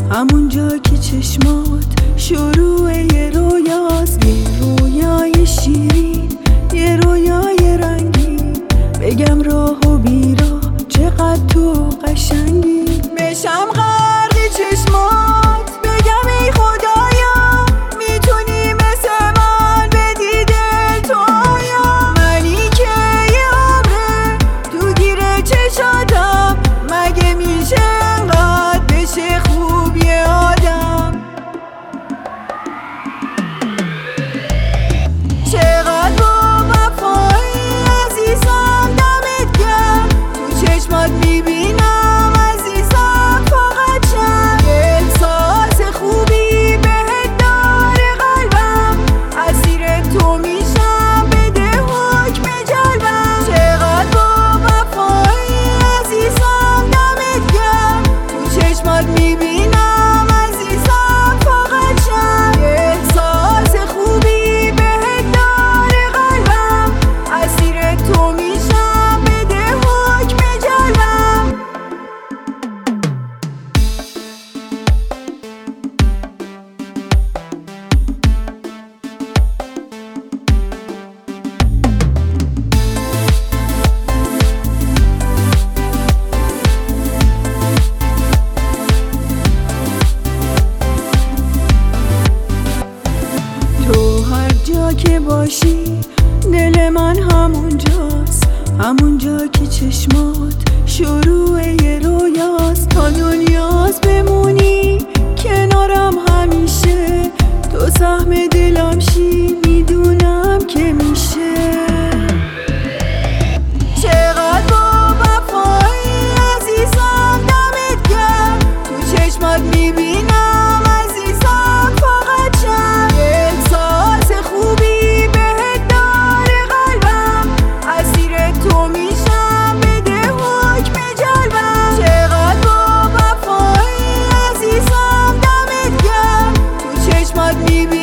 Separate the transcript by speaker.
Speaker 1: همونجا که چشمات شروع یه رویاست، یه رویای شیرین، یه رویای رنگین. بگم راه و بیرا چقدر تو قشنگی، بشم غرق چشمات بگم ای خدایا میتونی مثل من بدی دل تو آیا. منی که یه عمره تو گیره چشاتم، مگه میشه انقدر بشه خوب یه آدم؟ چقدر با وفایی عزیزم دمت گرم، تو چشمات میبینم عزیزم فقط شم. احساس خوبی بهت داره قلبم، اسیر تو میشم بده حکم جلبم. چقدر با وفایی عزیزم دمت گرم، تو چشمات میبینم عزیزم فقط شم. احساس خوبی بهت داره قلبم، اسیر تو میشم بده حکم جلبم. تو هر جا که باشی دل من همونجاست، همونجا که چشمات شروع یه رویاست. تا دنیاست بمونی کنارم همیشه، تو سهم دلم شی میدونم که میشه. چقدر با وفایی عزیزم دمت گرم، تو چشمات میبینم عزیزم فقط شم. احساس خوبی بهت داره قلبم، اسیر تو میشم بده حکم جلبم. چقدر با وفایی عزیزم دمت گرم، تو چشمات میبینم